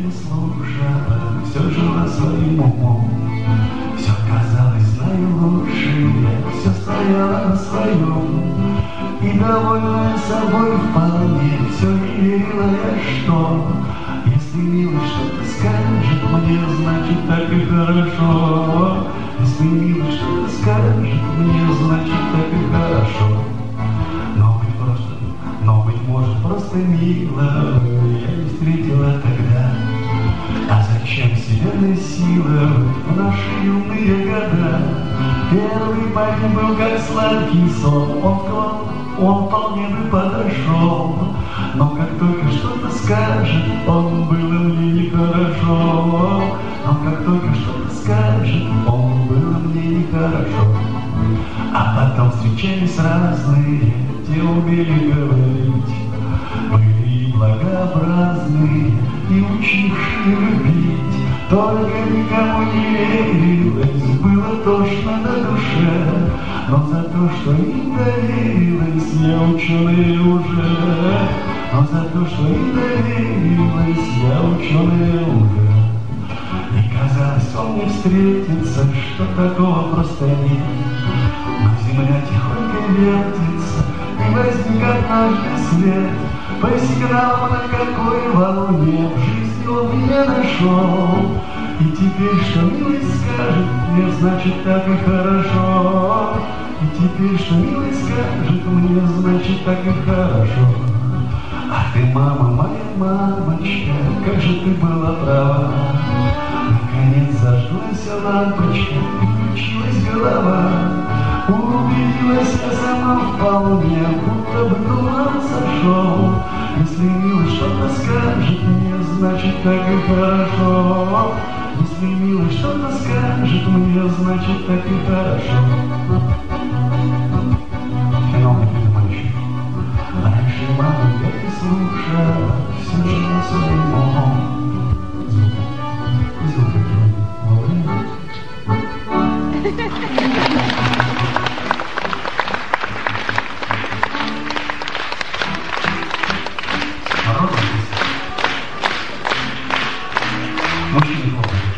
не слушала, все жила своим умом. Все казалось наилучшее, все стояло на своем. И довольная собой вполне, все не верила я, что если милый что-то скажет мне, значит так и хорошо. Если милый что-то скажет мне, значит так и хорошо. Но быть может просто мило я не встретила тогда. А зачем вселенная сила в наши юные года? Первый парень был как сладкий сон, он вполне бы подошел. Но как только что-то скажет, он было мне нехорошо. Но как только что-то скажет, он было мне нехорошо. А потом встречались разные, те умели говорить, были и благообразные, и учившие любить. Только никому не верилось, было тошно на душе, но за то, что им доверилась, я ученый уже. Но за то, что им доверилась, я ученый уже. И казалось, он не встретится, что такого просто нет. Но земля тихонько вертится, и возник однажды свет. По сигналу на какой волне в жизни он меня нашел. И теперь, что милый скажет мне, значит так и хорошо. И теперь, что милый скажет мне, значит так и хорошо. Ах ты, мама, моя мамочка, как же ты была права. Наконец зажглась лампочка, и включилась голова. Убедилась я сама вполне, будто бы туман сошел. Если милый что-то скажет мне, значит так и хорошо. Если милый что-то скажет мне, значит так и хорошо. Феномен мальчик. Раньше маму я не слушала, все же на своем умом. Звук мужчины,